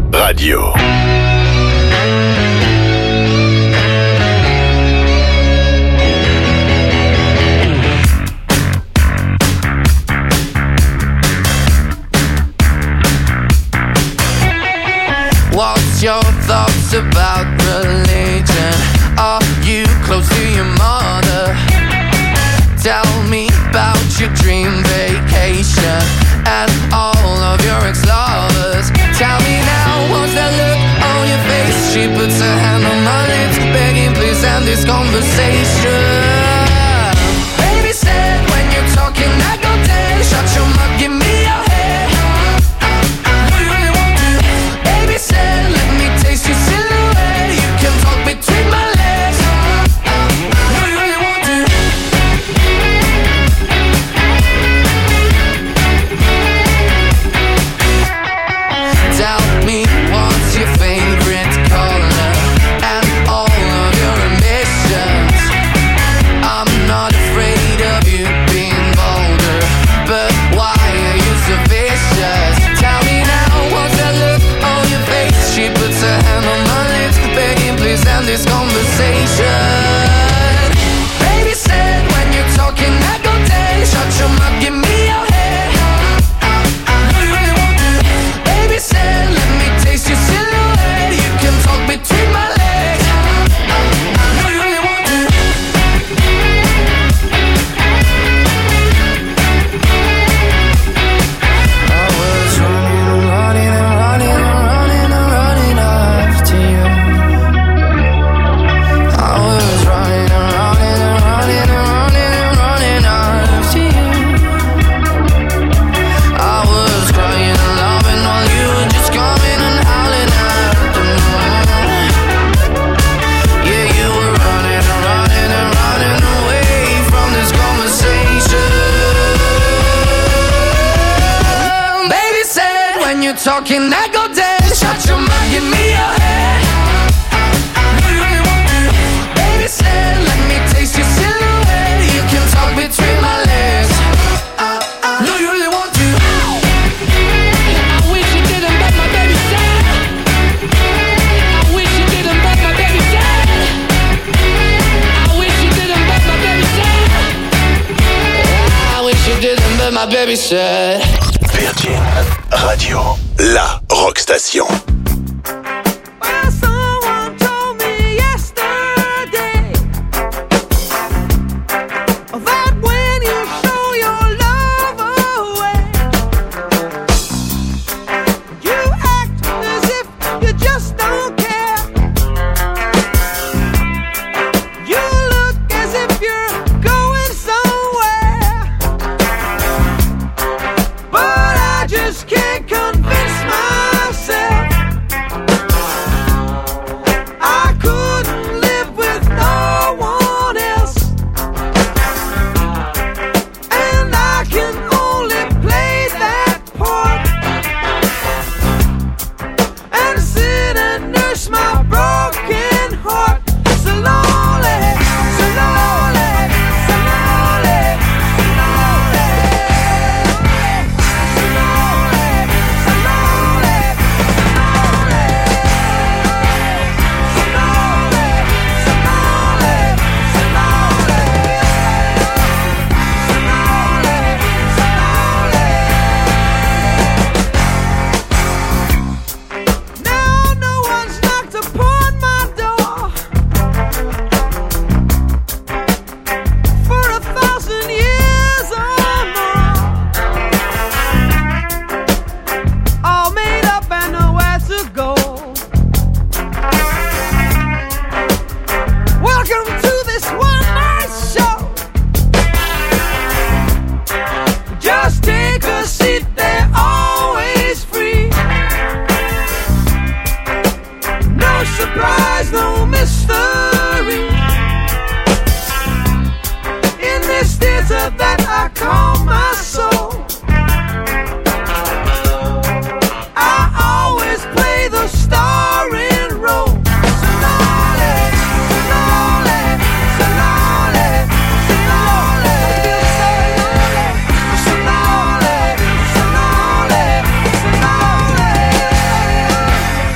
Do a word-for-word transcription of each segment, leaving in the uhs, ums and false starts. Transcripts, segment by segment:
Radio. What's your thoughts about religion? Are you close to your mother? Tell me about your dream vacation and all of your ex-lovers. Tell me now, what's that look on your face? She puts her hand on my lips, begging please end this conversation. Baby said when you're talking I go dead. Shut your mouth, give me your head. Do you really want to? Baby said let me taste your silhouette. You can talk between my legs. Do you really want to? Tell me what's your favorite color and all of your ambitions. I'm not afraid of you being vulgar, but why are you so vicious? Tell me now, what's that look on your face? She puts her hand on my lips, begging please end this conversation. Baby said when you're talking I go dead. Shut your mouth, give me your head. Do you really want to? Baby said let me taste your silhouette. You can talk between my legs. Do you really want to? I was running and running and running and running and running after you. I was running and running and running and running and running after you. I was crying and loving while you were just coming and howling after me. Yeah, you were running and running and running away from this conversation. Baby said when you're talking I go dead. Shut your mouth, give me your head. Do you really want to? Baby said let me taste your silhouette. You can talk between my legs. Do you really want to? I wish you didn't, but my baby said. I wish you didn't, but my baby said. I wish you didn't, but my baby said. I wish you didn't, but my baby said. Virgin Radio, la rock station. Well, someone told me yesterday that when you show your love away, you act as if you just don't care. You look as if you're going somewhere, but I just can't convince myself I couldn't live with no one else, and I can only play that part and sit and nurse my broken heart. So lonely, so lonely, so lonely, so lonely, so lonely, so lonely, so lonely, so lonely, so lonely, so lonely, so lonely. Now no one's knocked upon my door for a thousand years or more. All made up and nowhere to go. Welcome to this one night show. Just take a seat, they're always free. No surprise, no mystery. In this theater that I call my soul, I always play the starring role. So lonely, so lonely, so lonely, so lonely. I feel so lonely, so lonely, so lonely, so lonely.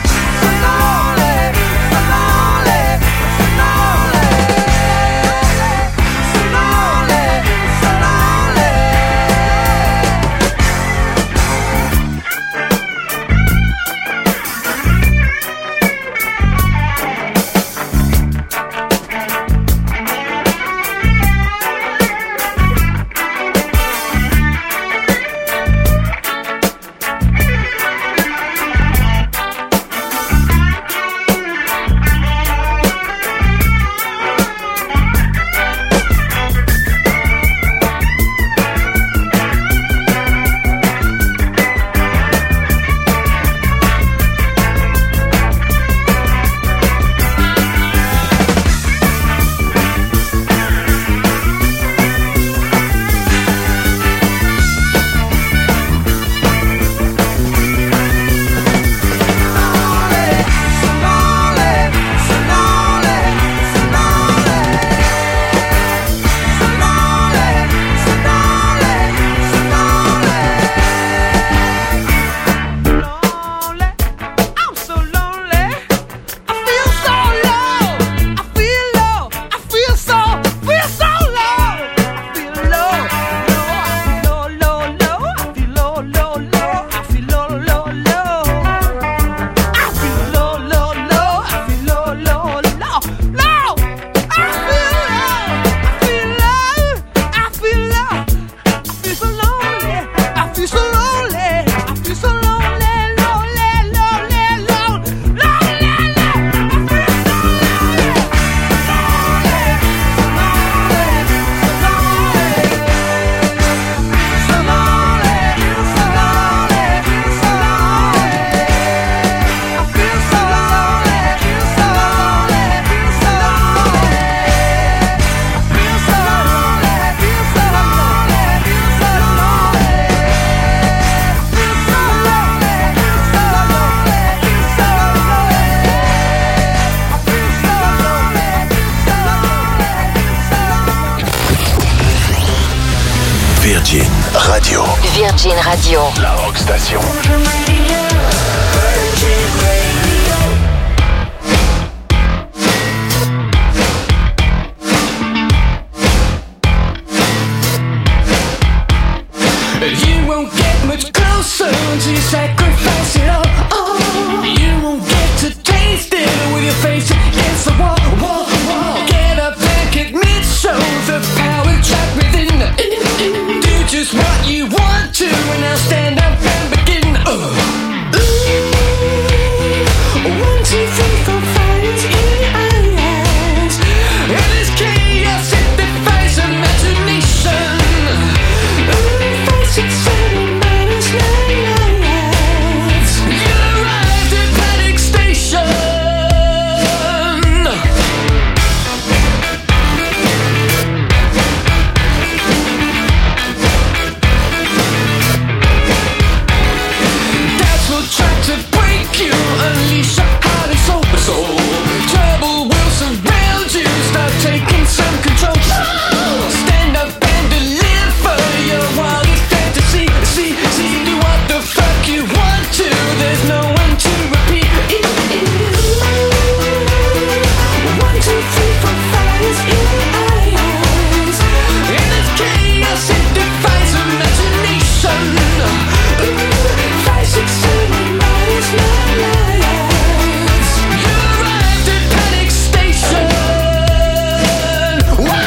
Virgin Radio. Virgin Radio. La Rockstation. You won't get much closer until you sacrifice it all. Oh, you won't get to taste it with your face against the wall, wall, wall. Get up and admit, show the power trapped within. Do just what you want to, and now stand up and begin. Uh. One, two, three, four, five, it's in your eyes. And this chaos, it defies imagination. Five, six, seven, minus nine lives. You arrived at panic station. That's what tried to break you. Unleash your heart and soul. soul. Trouble will surround you. Start taking some control. Stand up and deliver your wildest fantasy. See, see, do what the fuck you want to. There's no one to repeat. One, two, three, four, five is in your eyes. In this chaos, it defies imagination. Five, six, seven, minus nine lives. You arrived at panic station. Wow!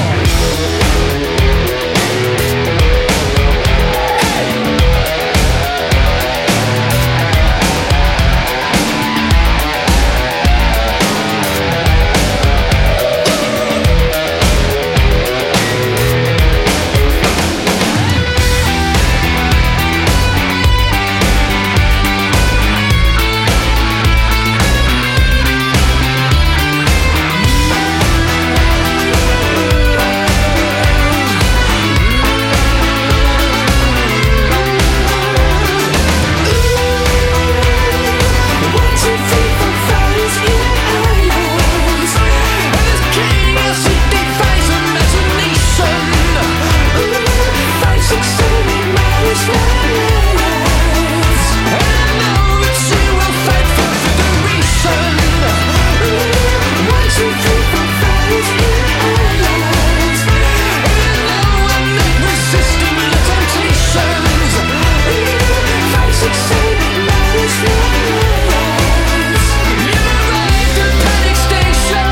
One, two, three, four, five is in your eyes. And this chaos, it defies imagination. Five, six, seven, minus nine lives. And I know that she will fight for federation. One, two, three, four, five is in your eyes. And I know I'm not resisting the temptations. Five, six, seven, minus nine lives. You arrived at panic station.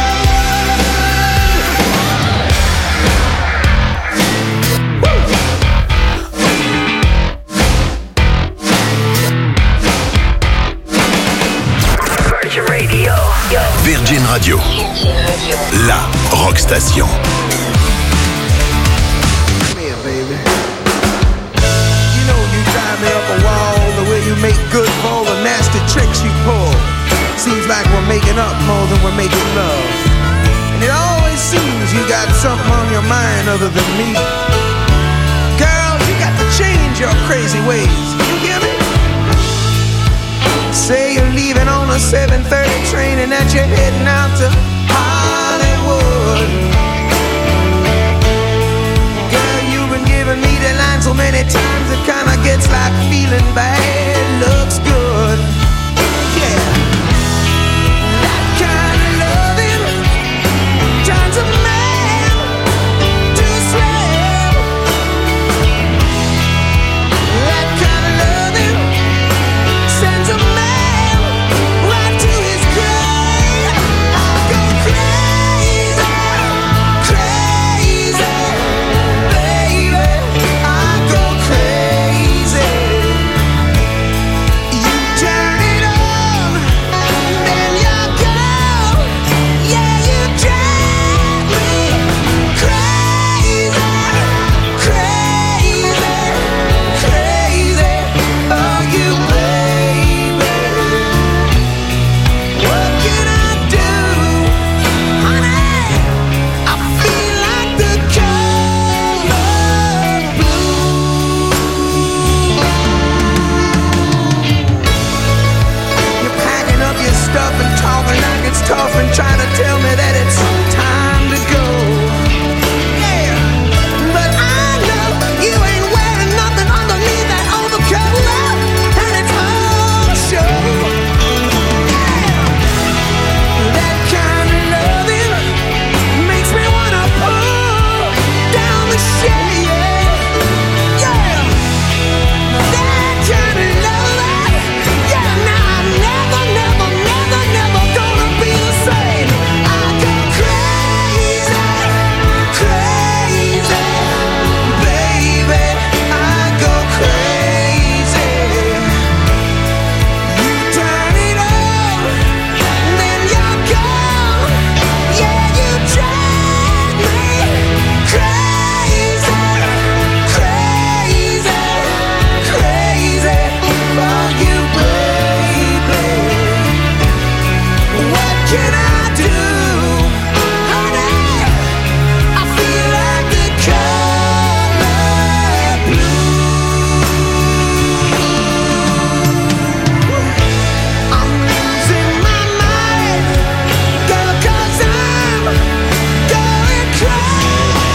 Virgin Radio. Virgin Radio. La Rockstation. Come here, baby. You know you drive me up a wall the way you make good for all the nasty tricks you pull. Seems like we're making up more than we're making love. And it always seems you got something on your mind other than me. Girl, you got to change your crazy ways. You hear me? Say you're leaving on a seven thirty train and that you're heading out to Hollywood. Girl, you've been giving me the line so many times it kinda gets like feeling bad looks good. Yeah. That kind of loving turns a man to a slave. That kind of loving sends a man right to his grave. I go crazy, crazy, baby. I go crazy. You turn it on, then you go. Yeah, you drive me crazy, crazy, crazy. Oh, you baby. What can I do, honey? I feel like the color blue. You're packing up your stuff and talking like it's tough and trying to tell me that it's time to go. Yeah, but I know can I do? Honey, I feel like the color blue. I'm losing my mind, girl, 'cause I'm going crazy.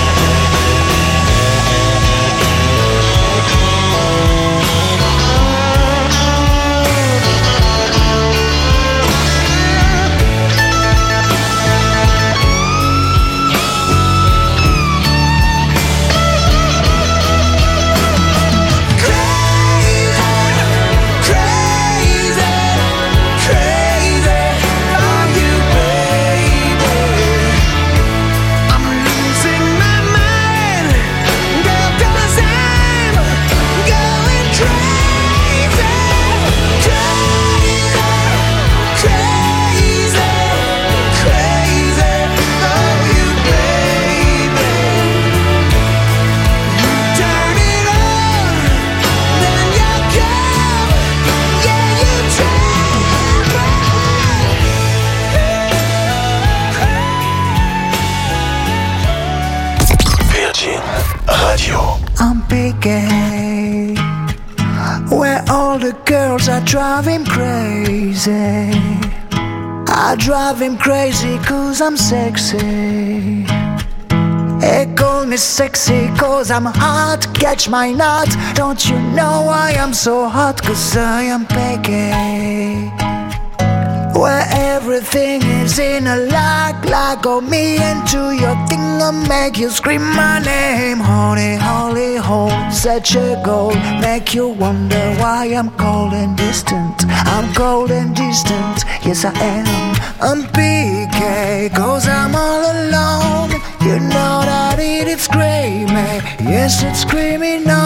I'm Piqué, where all the girls are driving crazy. I drive him crazy 'cause I'm sexy. They call me sexy 'cause I'm hot, catch my nut. Don't you know why I'm so hot? 'Cause I am Piqué, where everything is in a lag, lag on me into your thing and make you scream my name. Honey, holy hole, such a goal, make you wonder why I'm cold and distant. I'm cold and distant, yes I am. I'm Piqué, 'cause I'm all alone. You know that it is screaming, yes it's screaming no.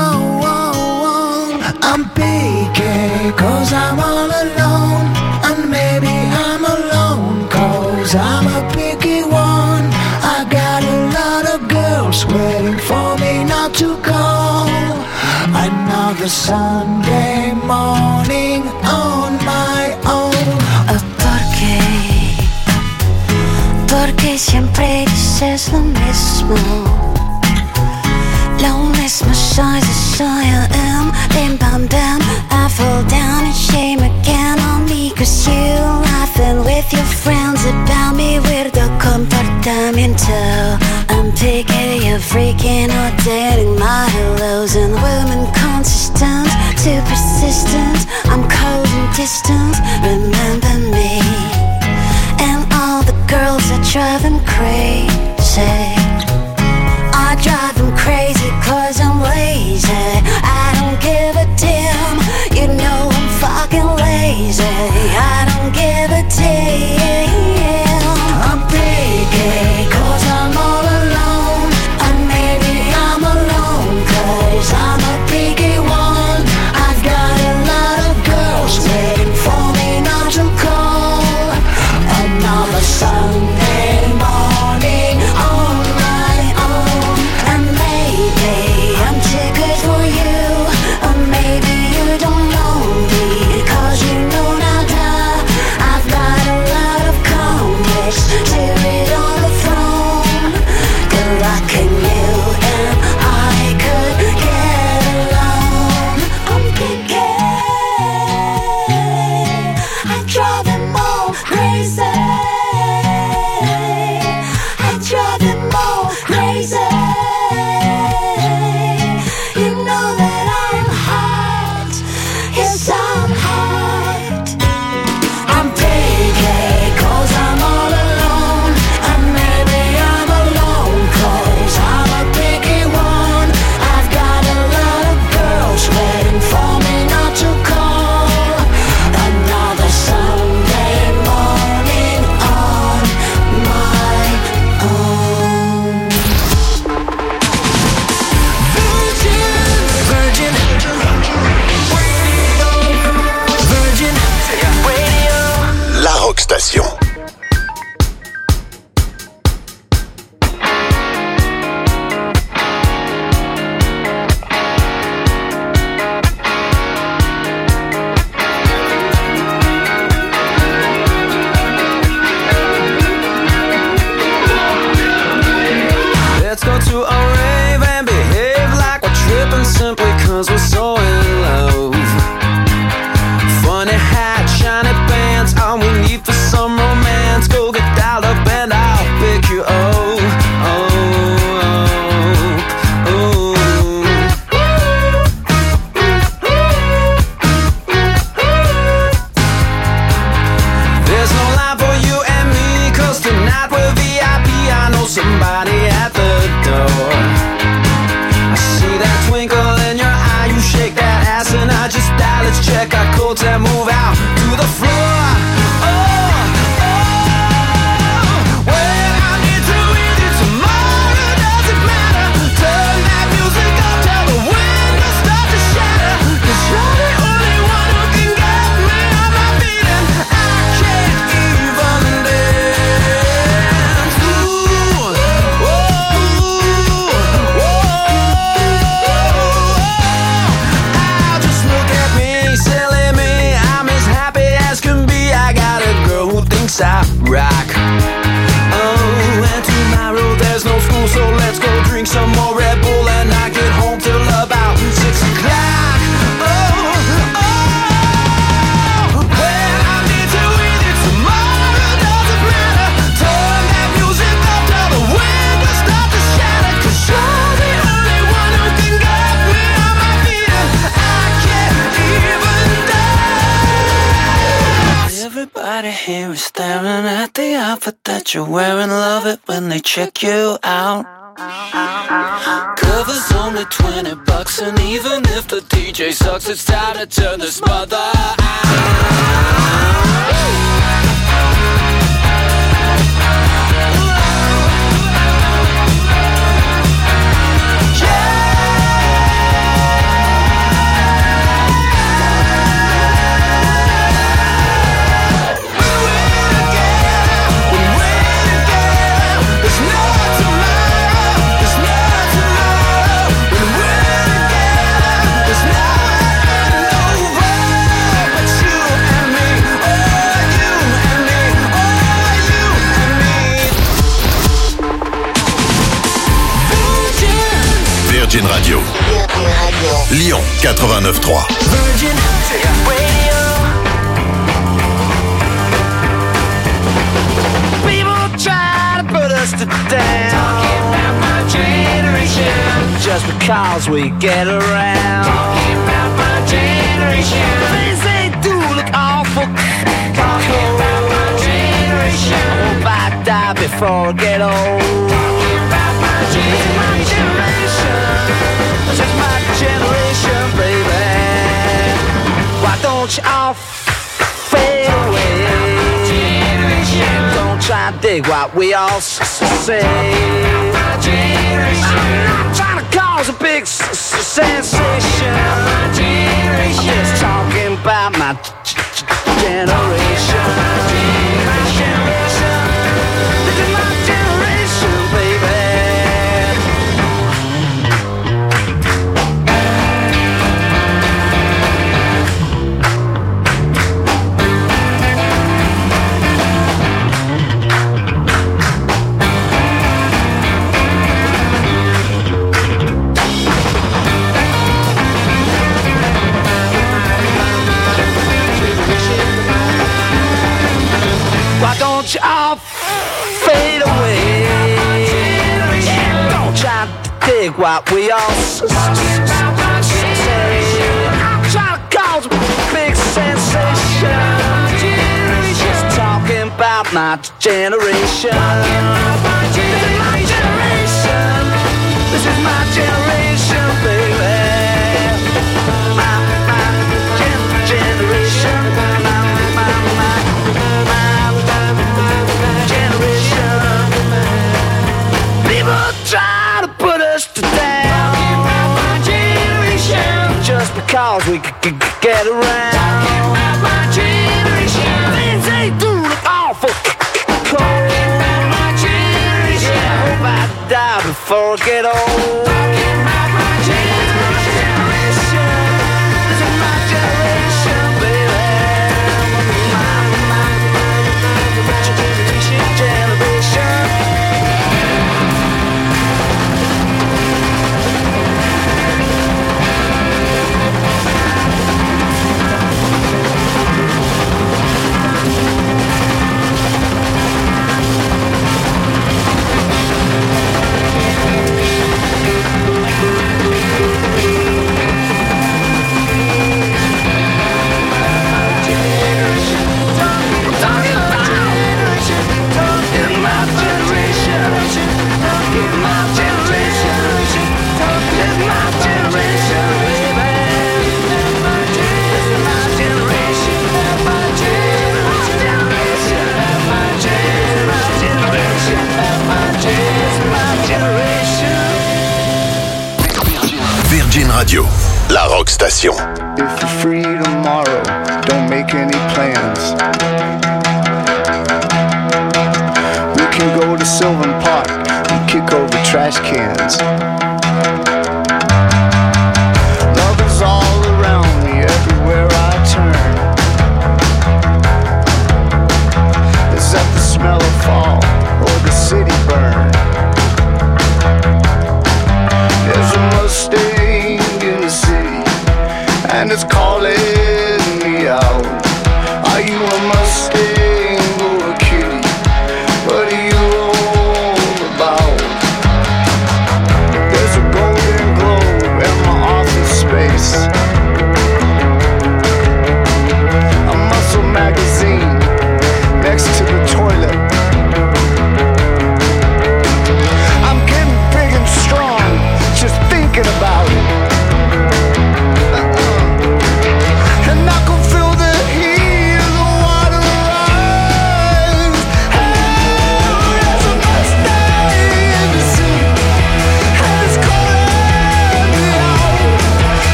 I'm Piqué, 'cause I'm all alone. And maybe I'm alone 'cause I'm a picky one. I got a lot of girls waiting for me not to call. Another Sunday morning on my own. Oh, ¿por qué? Porque siempre dices lo mismo. Lo mismo soy, soy I am. Bim bam bam, I fall down in shame again on me 'cause you laughing with your friends about me weirdo comportamiento. I'm Piqué, you're freaking out, dating my hellos and women consistent, too persistent. I'm cold and distant, remember me. And all the girls are driving crazy. I drive them crazy 'cause I'm lazy. I don't give a damn, you know I'm fucking lazy. I don't give a damn. I'm Piqué, 'cause I'm all alone. And maybe I'm alone 'cause I'm a picky one. I've got a lot of girls waiting for me not to call. Another Sunday morning on my own. And maybe I'm too good for you, or maybe you don't know me 'cause you know nada. I've got a lot of complex to read on the phone. Good luck in you and I could get along. I'm Piqué, I drive them all crazy. I drive them all crazy. You know that I'm hot, yes I'm hot. I'm Piqué, 'cause I'm all alone. And maybe I'm alone 'cause I'm a picky one. I've got a lot of girls waiting for me not to call. Another Sunday morning on my own. Virgin, Virgin, Virgin Radio. La Rock Station. I rock. Oh, and tomorrow there's no school, so let's go drink some more Red Bull and not get home till about six o'clock. Oh, oh, when I need to with you tomorrow doesn't matter. Turn that music up till the windows start to shatter. 'Cause you're the only one who can get me on my feet, and I can't even dance. Everybody here is staring at the outfit that you're wearing. Love it when they check you out. Cover's only twenty bucks, and even if the D J sucks, it's time to turn this mother out. Virgin Radio. Lyon quatre-vingt-neuf trois. Virgin Radio. People try to put us to down. Talking about my generation. Just because we get around. Talking about my generation. Things they do look awful. Talking about my generation. Hope I die before I get old. Talking about my generation. This is my generation, baby. Why don't you all fade away? Don't try to dig what we all say. I'm not trying to cause a big sensation. I'm just talking about my generation. My generation. This is my generation, baby. Why don't you all fade away? Yeah, don't try to dig what we all say. I'm trying to cause a big sensation. Just talking about my generation. This is my generation. This is my generation, baby. My, my gen- generation. My, my, my, my generation. People try to put us to down. My generation. Just because we c- c- get around. My generation. Things they do look awful cold. My generation. Yeah, I hope I die before I get old. My generation. This is my generation, baby. My, my, my generation, generation. Virgin Radio, la rock station. If you're free tomorrow, don't make any plans. We can go to Sylvan Park and kick over trash cans. Love is all around me, everywhere I turn. It's at the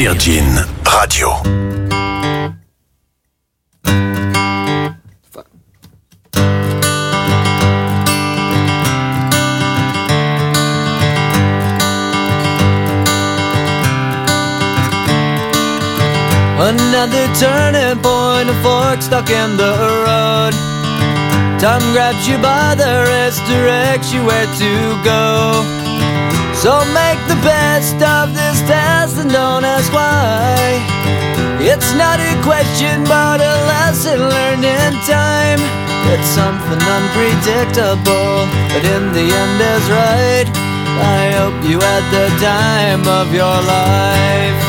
Virgin Radio. Another turning point, a fork stuck in the road. Time grabs you by the wrist, directs you where to go. So make the best of this test and don't ask why. It's not a question but a lesson learned in time. It's something unpredictable, but in the end is right. I hope you had the time of your life.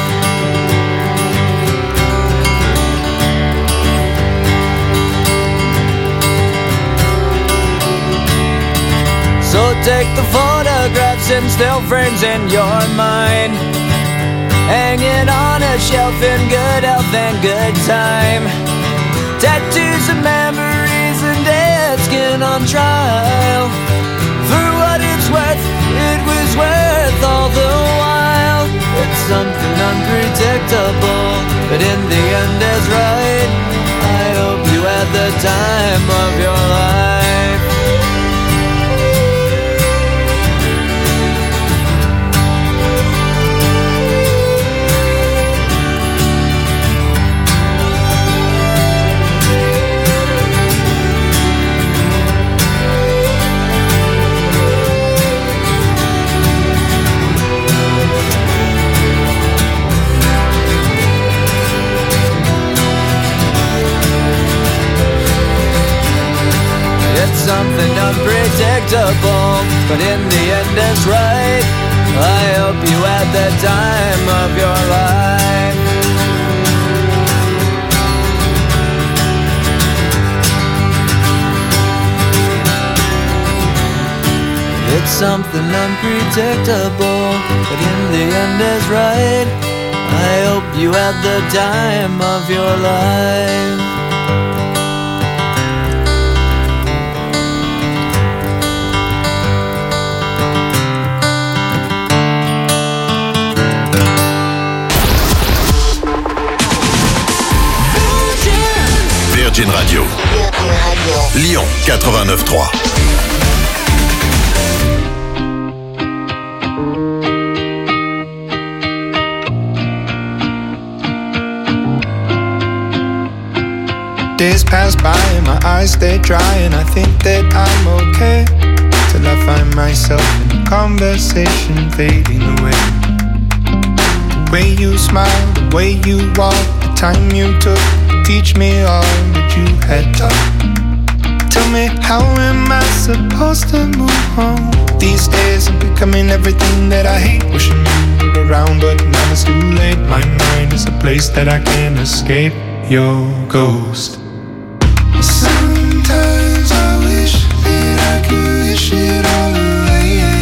So take the photographs and still frames in your mind, hanging on a shelf in good health and good time. Tattoos of memories and dead skin on trial. For what it's worth, it was worth all the while. It's something unpredictable, but in the end is right. I hope you had the time of your life. Something unpredictable, but in the end is right. I hope you had the time of your life. It's something unpredictable, but in the end is right. I hope you had the time of your life. Virgin Radio. Lyon quatre-vingt-neuf trois. Days pass by and my eyes stay dry, and I think that I'm okay till I find myself in a conversation fading away. The way you smile, the way you walk, the time you took to teach me all that you had taught. Tell me, how am I supposed to move on? These days I'm becoming everything that I hate. Wishing you were around, but now it's too late. My mind is a place that I can't escape your ghost. Sometimes I wish that I could wish it all away.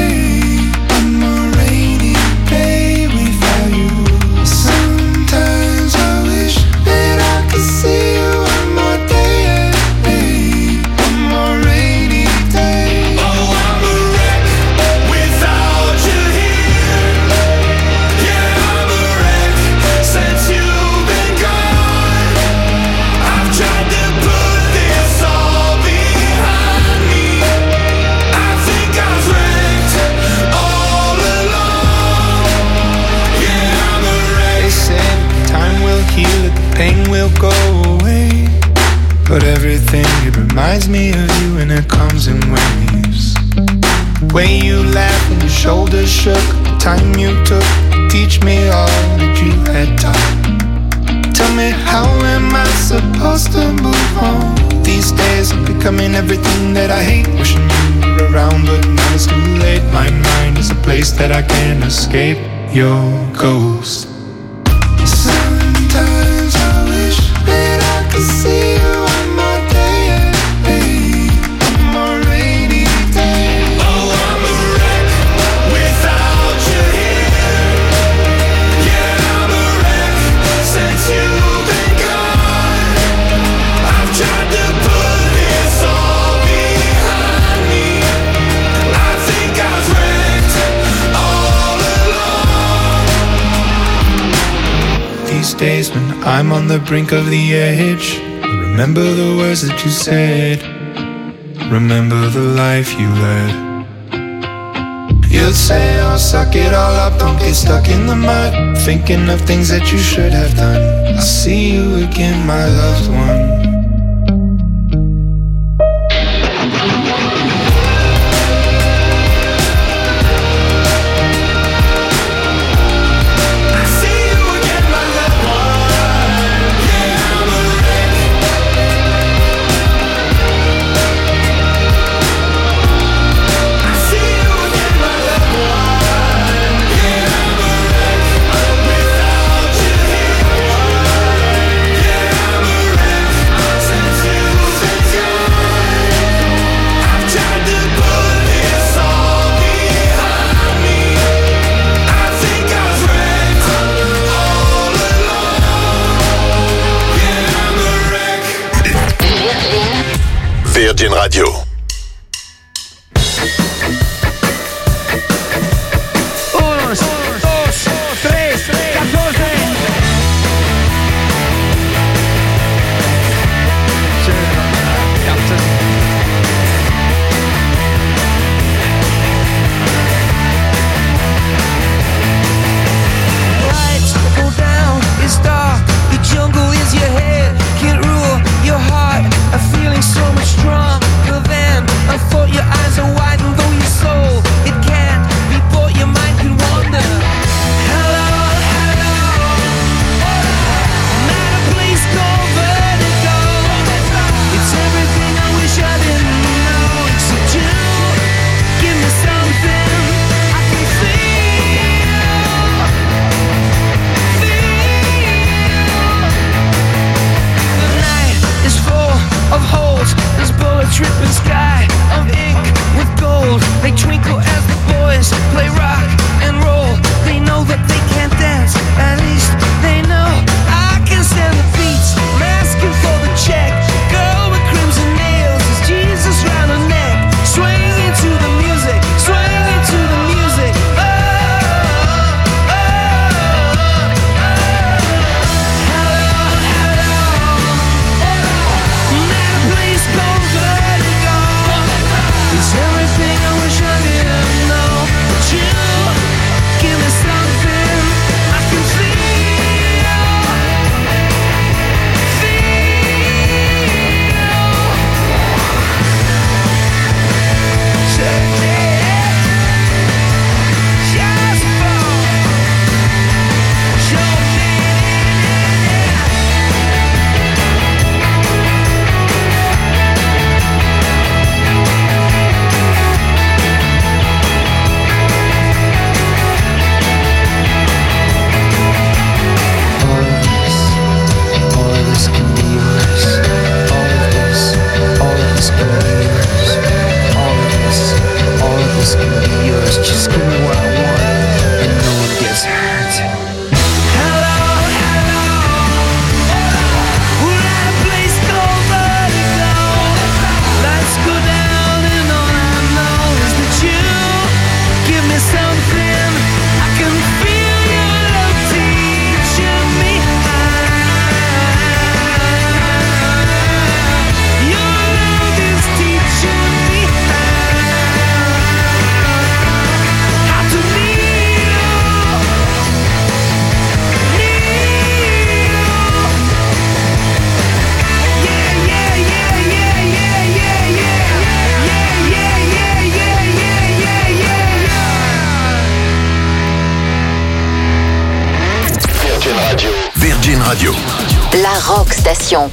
One more rainy day without you. Sometimes I wish that I could see you one more day. One more rainy day. Oh, I'm a wreck without you here. Yeah, I'm a wreck since you've been gone. I've tried to put this all behind me. I think I was wrecked all along. Yeah, I'm a wreck. They said time will heal it, the pain will go away. But everything, it reminds me of you, and it comes in waves. The way you laughed and your shoulders shook, the time you took to teach me all that you had taught. Tell me, how am I supposed to move on? These days I'm becoming everything that I hate. Wishing you were around, but now it's too late. My mind is a place that I can't escape your ghost. Sometimes I wish that I could see you one more day. One more rainy day. Oh, I'm a wreck without you here. Yeah, I'm a wreck since you've been gone. I've tried to put this all behind me. I think I was wrecked all along. days when I'm on the brink of the edge. Remember the words that you said. Remember the life you led. You'd say, oh, suck it all up, don't get stuck in the mud, thinking of things that you should have done. I'll see you again, my loved one. Virgin Radio. Radio. La Rock Station.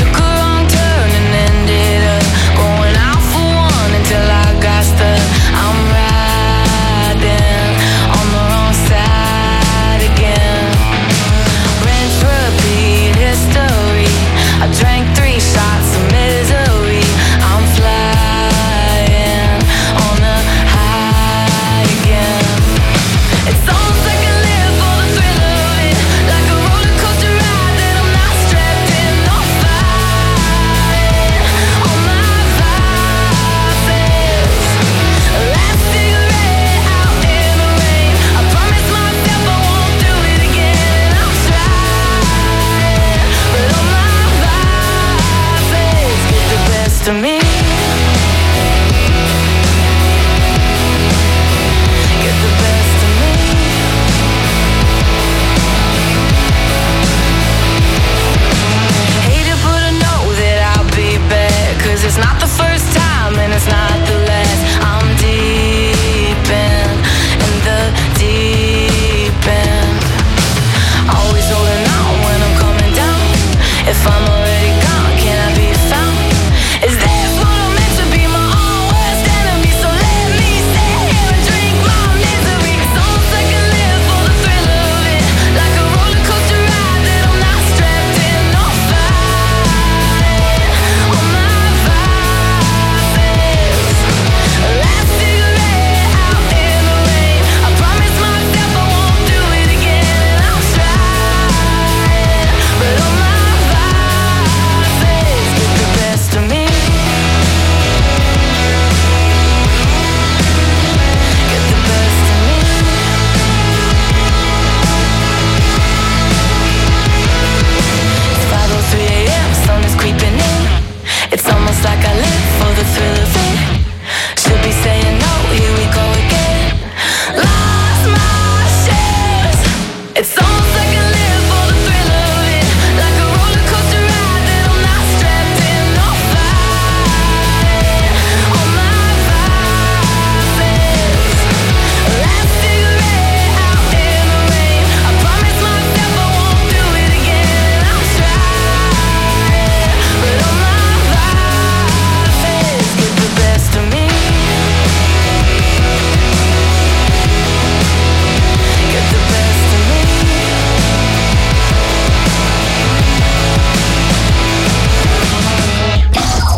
I'm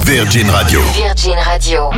Virgin Radio. Virgin Radio.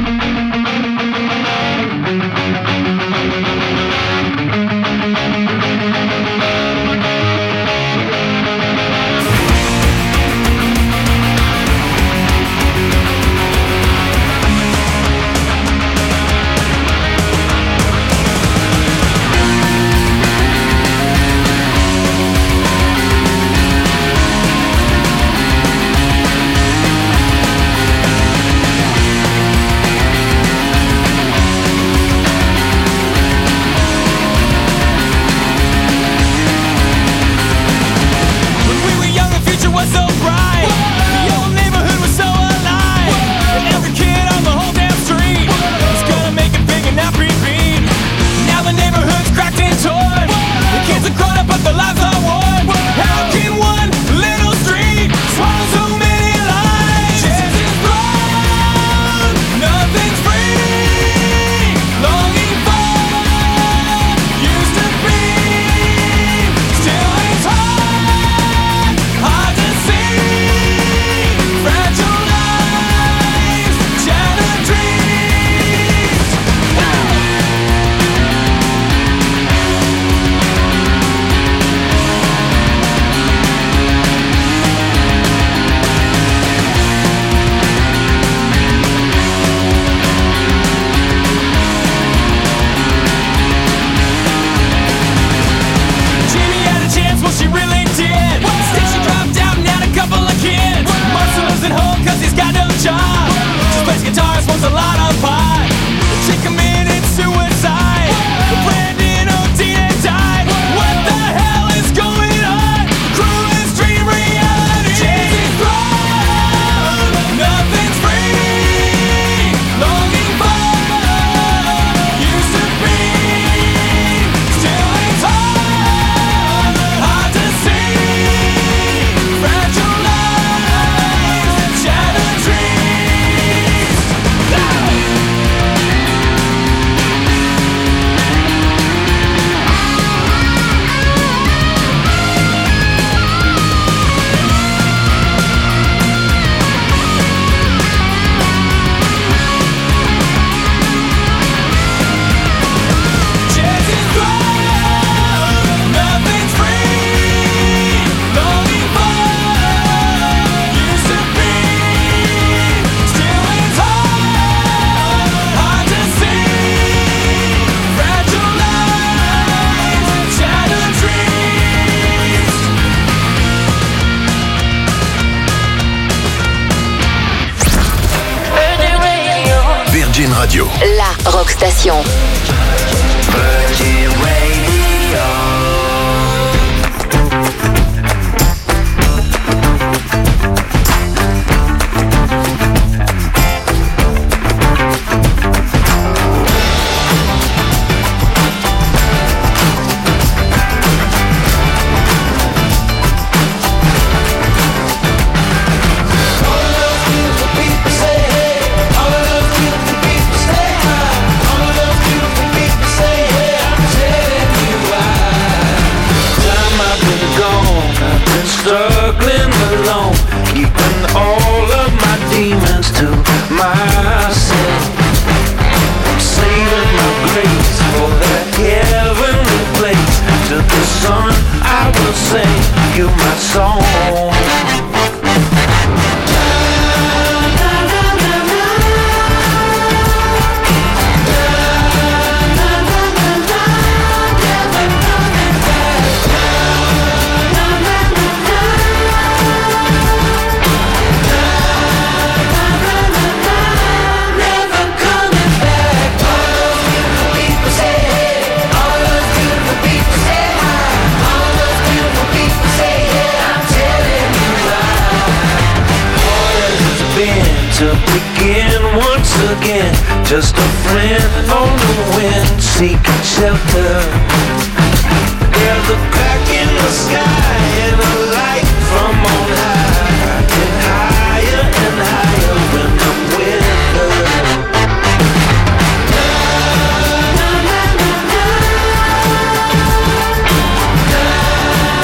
Radio. La Rock Station. Virgin Radio. Struggling alone, keeping all of my demons to myself. I'm saving my grace for that heavenly place. To the sun I will sing you my song. To begin once again, just a friend on the wind, seeking shelter. There's a crack in the sky and a light from on high, getting higher and higher when I'm with her.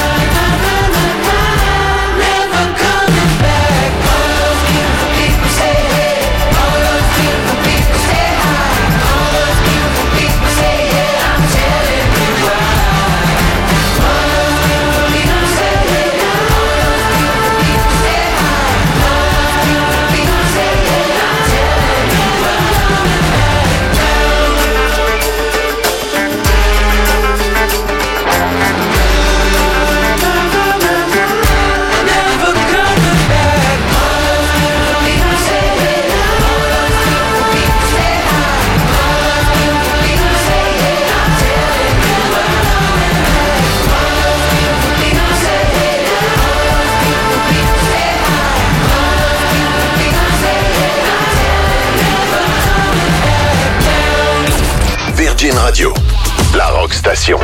Never coming back. All those beautiful people say Station.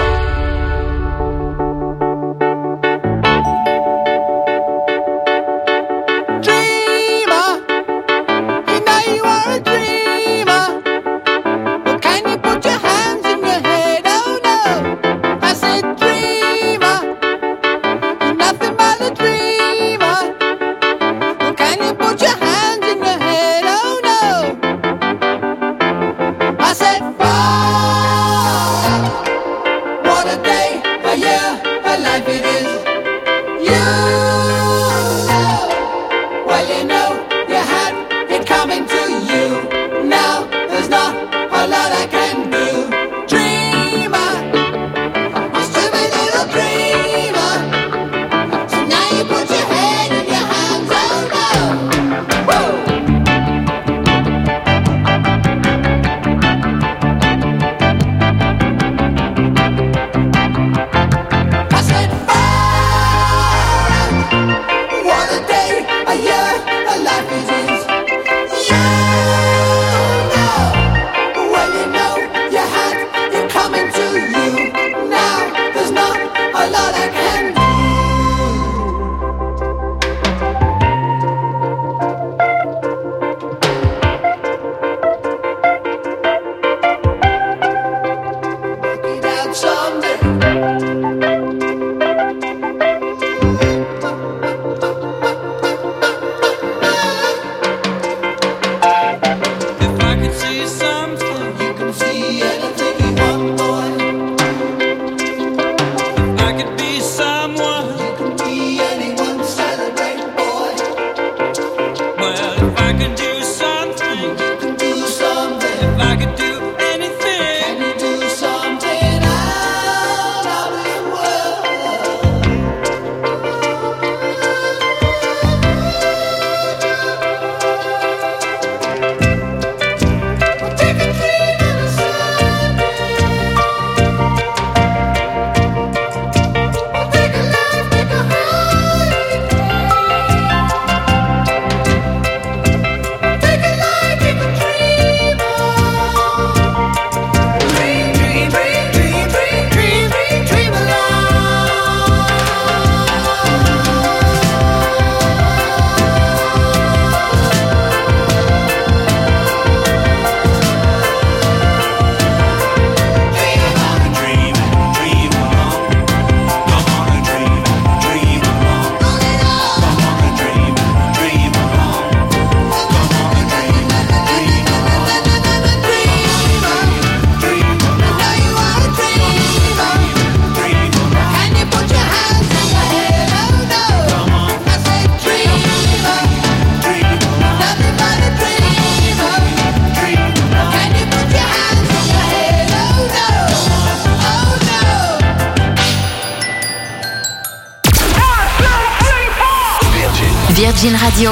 Virgin Radio,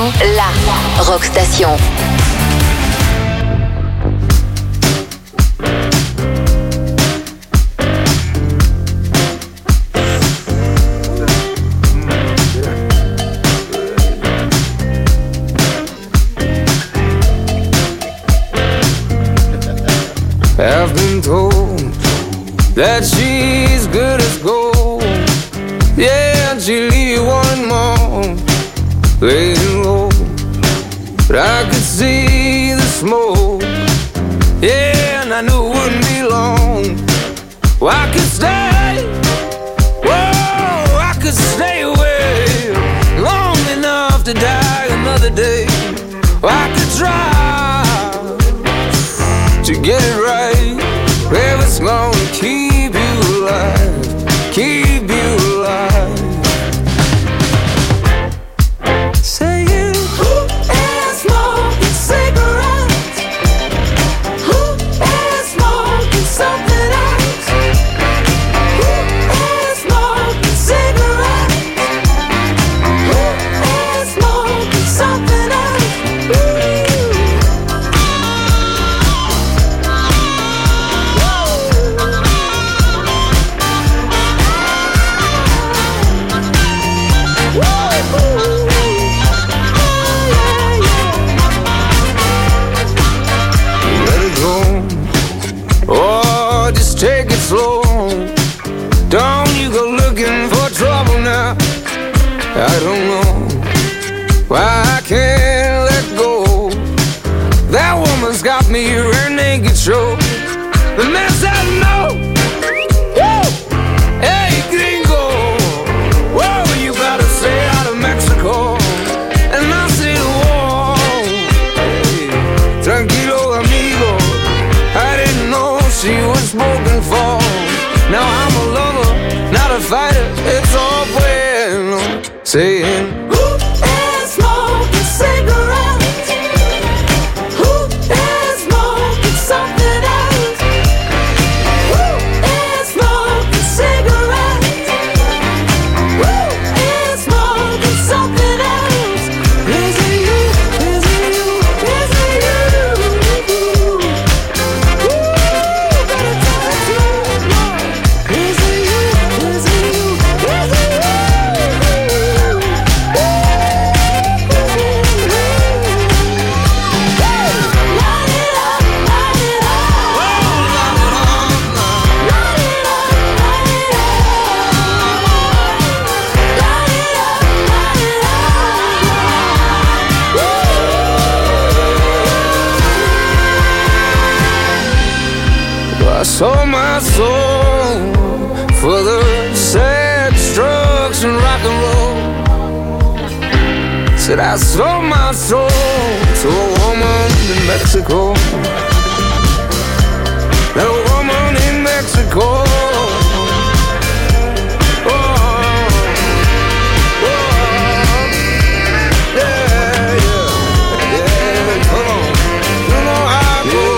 la rock station. I've been told that she's good as gold. Yeah, and she'll leave you wanting more, laying low. But I could see the smoke, yeah, and I knew it wouldn't be long. Well, I could stay, whoa, I could stay away long enough to die another day. Well, I could try to get it right, well, it's gonna keep you alive, keep you alive. Saying, who is smoking cigarettes? Who is smoking something else? Who is smoking cigarettes? Who is smoking something else? Ooh. take it slow. Don't you go looking for trouble now. I don't know why I can't let go. That woman's got me her naked show. The man said no. Woo! Hey gringo, whoa, you gotta stay out of Mexico. And I say whoa, hey, tranquilo amigo, I didn't know she was spoken for. Now I'm a lover, not a fighter. It's all bueno, saying who is smoking cigarettes? Who is smoking something else? Who is smoking cigarettes? Who is smoking something else? Is it you? Is it you? Is it you? Ooh, better tell the truth, Lord. Is it you? Is it you? Is it you? I sold my soul for the sex, drugs, and rock and roll. Said I sold my soul to a woman in Mexico. That woman in Mexico. Oh, oh, yeah, yeah, yeah, come on. You know how I go.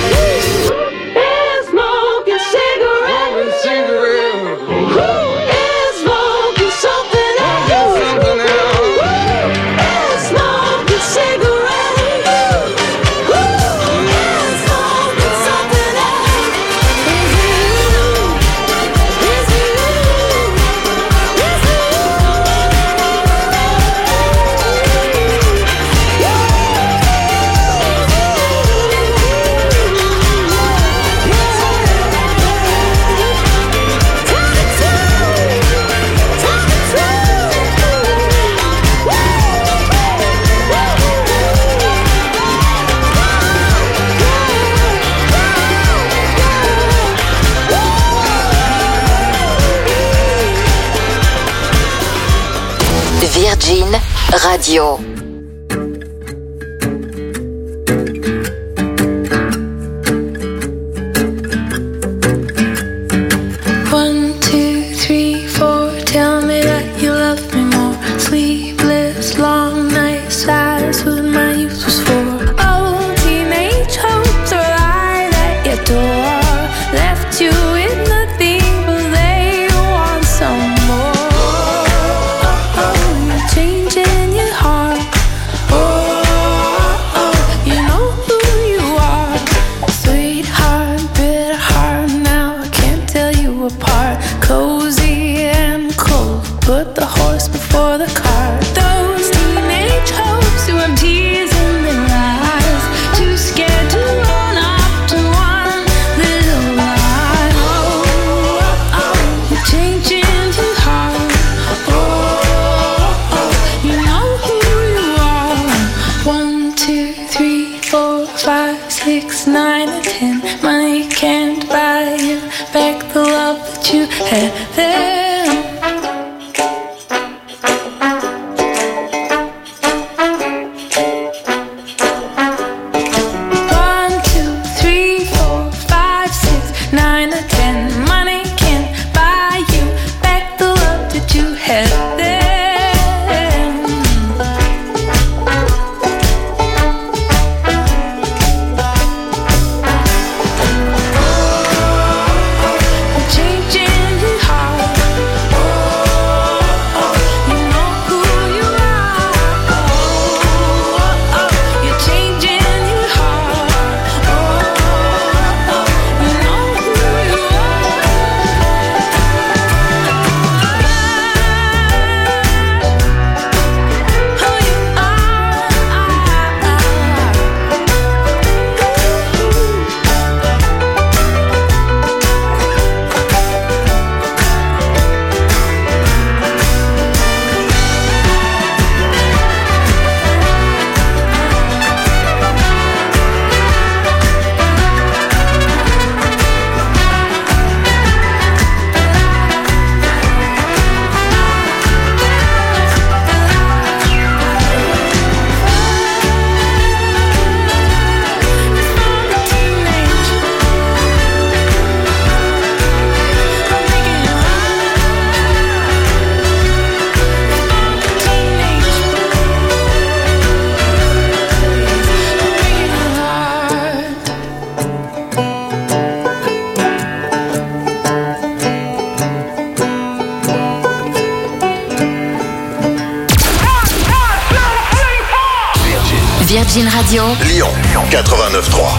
Virgin Radio. One, two, three, four. Tell me that you love me more. Sleepless, long nights. That's what my youth was for. Oh, teenage hopes are lying at your door. Left you with nothing, but they want some more. Changing your heart. Oh, oh, you know who you are. Sweetheart, bitter heart. Now I can't tell you apart. Cozy and cold. Put the horse before the cart. Those teenage hopes who have tears in their eyes. Too scared to run up to one little lie. Oh, oh, oh, you're changing your heart. Oh, you know who you are. One, two, three, four, five, six, nine, and ten. Money can't buy you back the love that you had then. One, two, three, four, five, six, nine, and ten. Money can't buy you back the love that you had then. Changing your heart. Virgin Radio. Lyon quatre-vingt-neuf trois.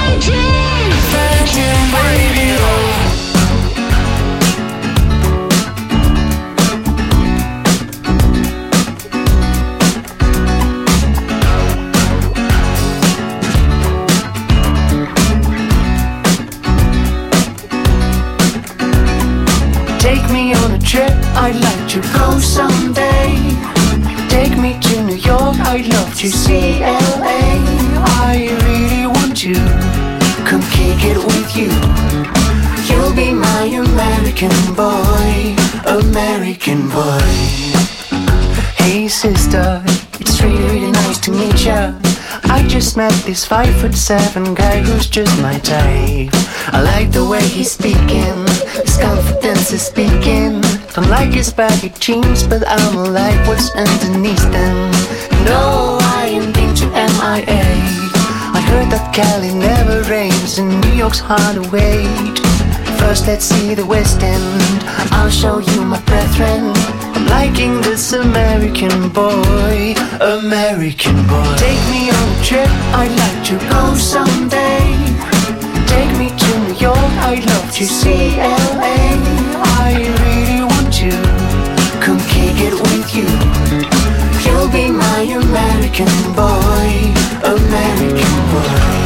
Take me on a trip, I'd like to go someday. Take me to New York, I'd love to see L A. I really want to come kick it with you. You'll be my American boy, American boy. Hey sister, it's really, really nice to meet ya. I just met this five foot seven guy who's just my type. I like the way he's speaking, his confidence is speaking. Don't like his baggy jeans, but I'ma like what's underneath them. No, I ain't been to M I A. I heard that Cali never rains and New York's hard to wait. First let's see the West End, I'll show you my brethren. I'm liking this American boy, American boy. Take me on a trip, I'd like to go someday. Take me to New York, I'd love to see L A. I really want to come kick it with you. You'll be my American boy, American boy.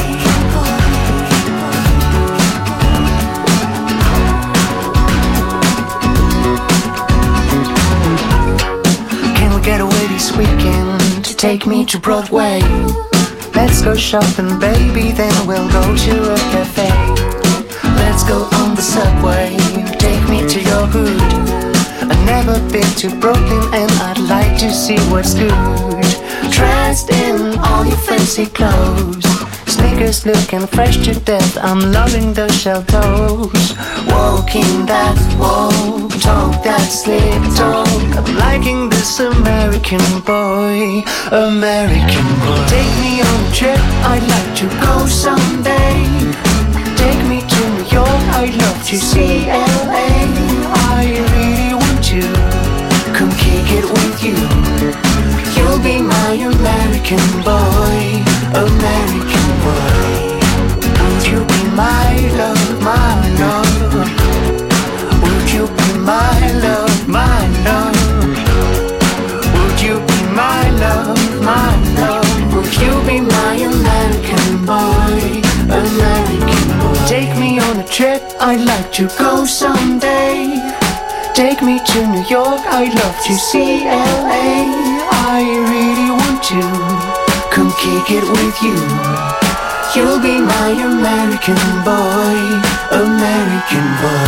Get away this weekend to take me to Broadway. Let's go shopping, baby, then we'll go to a cafe. Let's go on the subway, take me to your hood. I've never been to Brooklyn and I'd like to see what's good. Dressed in all your fancy clothes, sneakers looking fresh to death, I'm loving those shell toes. Walking that walk, talk that slick talk, I'm liking this American boy, American boy. Take me on a trip, I'd like to go someday. Take me to New York, I'd love to see L A. I really want to come kick it with you. You'll be my American boy, American boy. Would you be my love, my love? Would you be my love, my love? Would you be my love, my love? Would you be my American boy, American boy? Take me on a trip, I'd like to go someday. Take me to New York, I'd love to see L A. I really want to come kick it with you. You'll be my American boy, American boy.